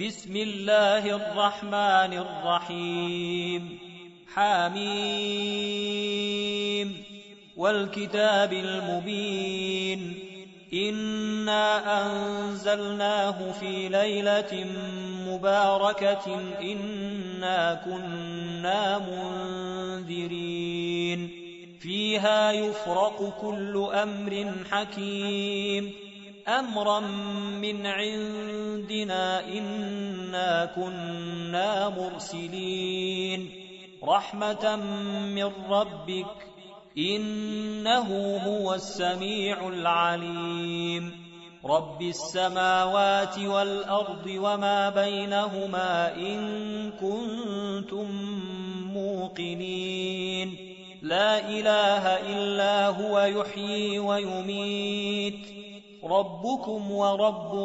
بسم الله الرحمن الرحيم حميم والكتاب المبين إنا أنزلناه في ليلة مباركة إنا كنا منذرين فيها يفرق كل أمر حكيم أمرا من عندنا إنا كنا مرسلين رحمة من ربك إنه هو السميع العليم رب السماوات والأرض وما بينهما إن كنتم موقنين لا إله إلا هو يحيي ويميت ربكم ورب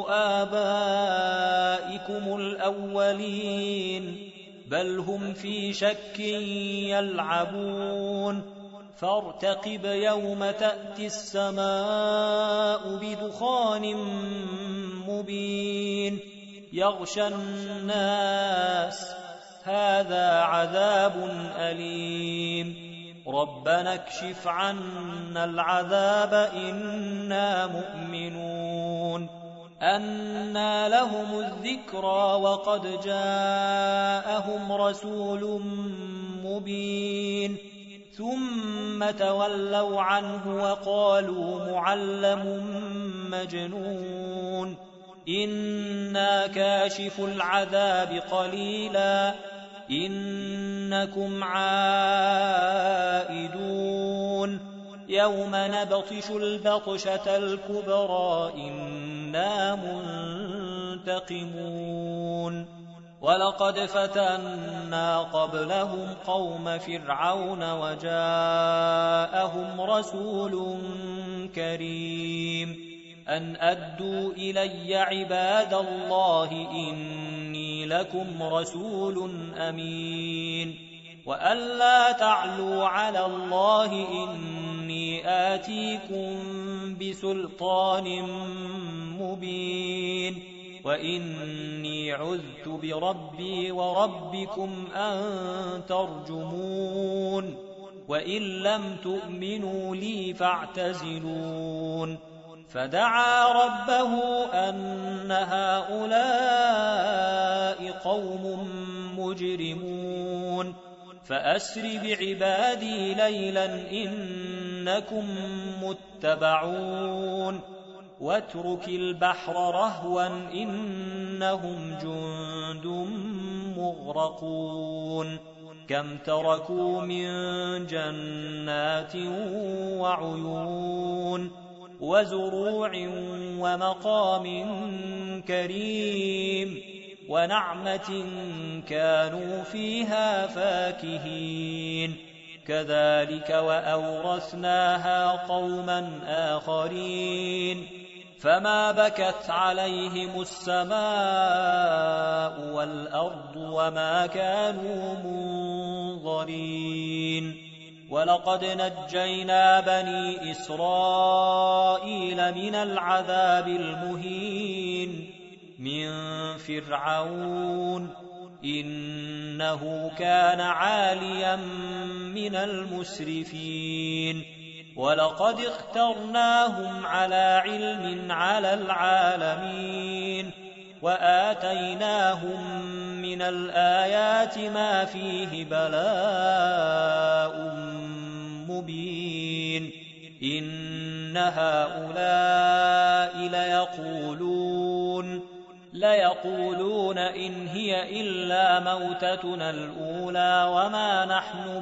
آبائكم الأولين بل هم في شك يلعبون فارتقب يوم تأتي السماء بدخان مبين يغشى الناس هذا عذاب أليم ربنا اكشف عنا العذاب إنا مؤمنون أنى لهم الذكرى وقد جاءهم رسول مبين ثم تولوا عنه وقالوا معلم مجنون إنا كاشف العذاب قليلا إنكم عائدون يوم نبطش البطشة الكبرى إنا منتقمون ولقد فتنا قبلهم قوم فرعون وجاءهم رسول كريم أن أدوا إلي عباد الله إني لكم رسول أمين وأن لا تعلوا على الله إني آتيكم بسلطان مبين وإني عذت بربي وربكم أن ترجمون وإن لم تؤمنوا لي فاعتزلون فدعا ربه أن هؤلاء قوم مجرمون فأسر بعبادي ليلا إنكم متبعون واترك البحر رهوا إنهم جند مغرقون كم تركوا من جنات وعيون وزروع ومقام كريم ونعمة كانوا فيها فاكهين كذلك وأورثناها قوما آخرين فما بكت عليهم السماء والأرض وما كانوا منظرين ولقد نجينا بني إسرائيل من العذاب المهين من فرعون إنه كان عاليا من المسرفين ولقد اخترناهم على علم على العالمين وآتيناهم من الآيات ما فيه بلاء مبين إن هؤلاء ليقولون إن هي إلا موتتنا الأولى وما نحن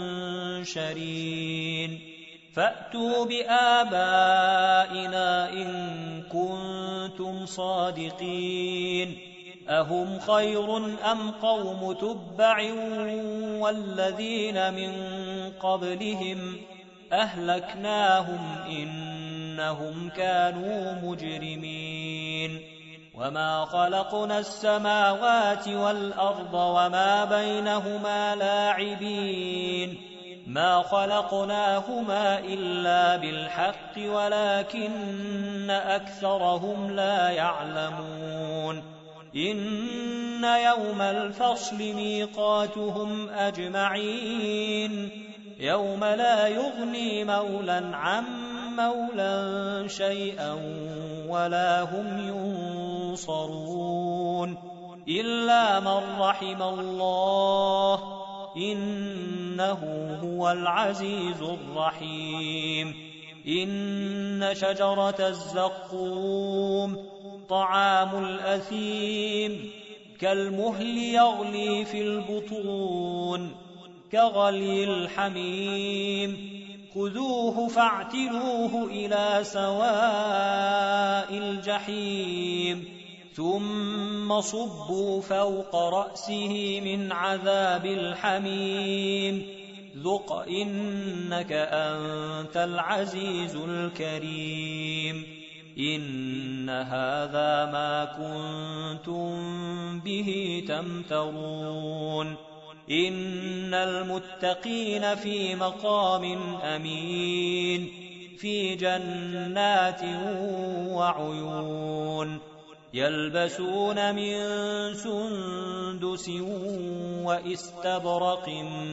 بمنشرين فأتوا بآبائنا إن كنتم صادقين أهم خير أم قوم تبع والذين من قبلهم أهلكناهم إنهم كانوا مجرمين وما خلقنا السماوات والأرض وما بينهما لاعبين ما خلقناهما إلا بالحق ولكن أكثرهم لا يعلمون إن يوم الفصل ميقاتهم أجمعين يوم لا يغني مولى عن مولى شيئا ولا هم ينصرون إلا من رحم الله إنه هو العزيز الرحيم إن شجرة الزقوم طعام الأثيم كالمهل يغلي في البطون كغلي الحميم خذوه فاعتلوه إلى سواء الجحيم ثم صبوا فوق رأسه من عذاب الحميم ذق إنك أنت العزيز الكريم إن هذا ما كنتم به تمترون إن المتقين في مقام أمين في جنات وعيون يلبسون من سندس وإستبرق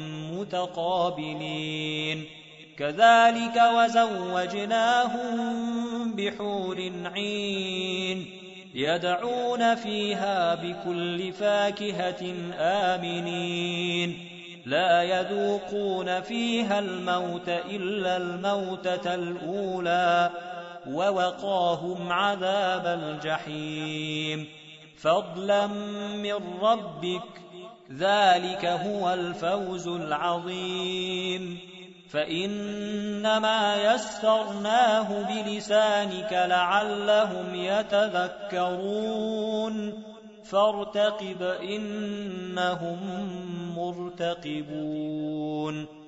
متقابلين كذلك وزوجناهم بحور عين يدعون فيها بكل فاكهة آمنين لا يذوقون فيها الموت إلا الموتة الأولى ووقاهم عذاب الجحيم فضلا من ربك ذلك هو الفوز العظيم فإنما يسرناه بلسانك لعلهم يتذكرون فارتقب إنهم مرتقبون